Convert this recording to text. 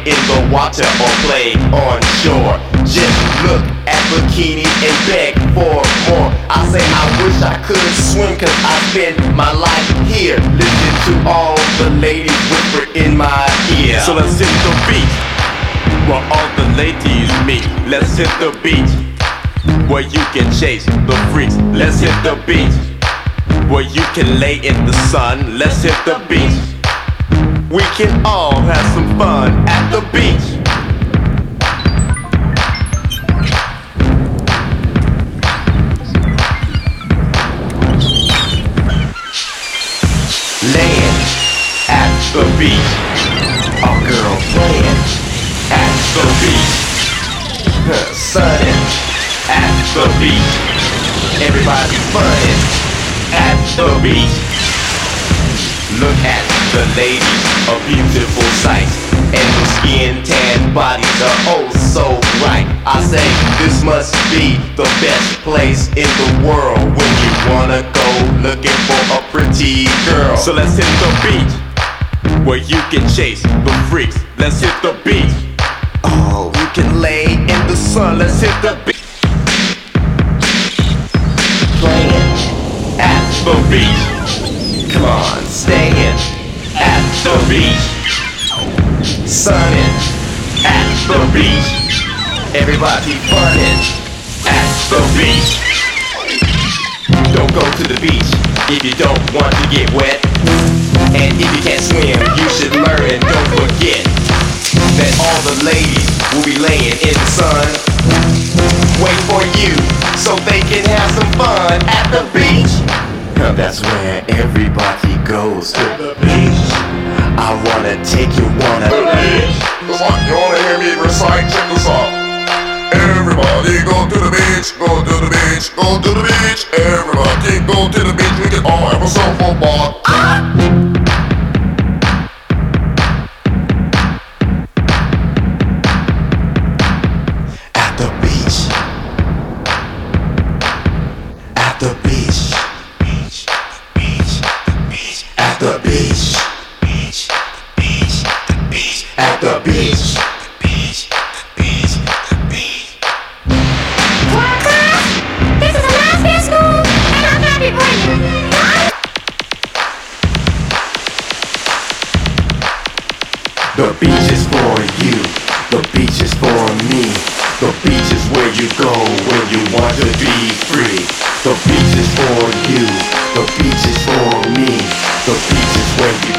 in the water or play on shore. Just look at bikini and beg for more. I say I wish I could swim, cause I spend my life here listening to all the ladies whisper in my ear. So let's hit the beach where all the ladies meet. Let's hit the beach where you can chase the freaks. Let's hit the beach where you can lay in the sun. Let's hit the beach. We can all have some fun at the beach. Laying at the beach. All girls playing at the beach. Sunning at the beach. Everybody funnin' at the beach. Look at the ladies, a beautiful sight, and the skin tan bodies are oh so bright. I say this must be the best place in the world when you wanna go looking for a pretty girl. So let's hit the beach where you can chase the freaks. Let's hit the beach. Oh, you can lay in the sun. Let's hit the beach. Playing at the beach. Come on, staying at the beach. Sunning at the beach. Everybody funnin' at the beach. Don't go to the beach if you don't want to get wet. And if you can't swim, you should learn and don't forget that all the ladies will be laying in the sun, waiting for you so they can have some fun at the beach. That's where everybody goes to the beach. I wanna take you on a beach. It's like you wanna hear me recite, check this out. Everybody go to the beach, go to the beach, go to the beach. Everybody go to the beach, we can all have ourselves a ball. At the beach. At the beach. At the beach. At the beach. This is a last day of school, and I'm happy for you. The beach is for you. The beach is for me. The beach is where you go when you want to be free. The beach is for you. The beach is for me. The beach is where you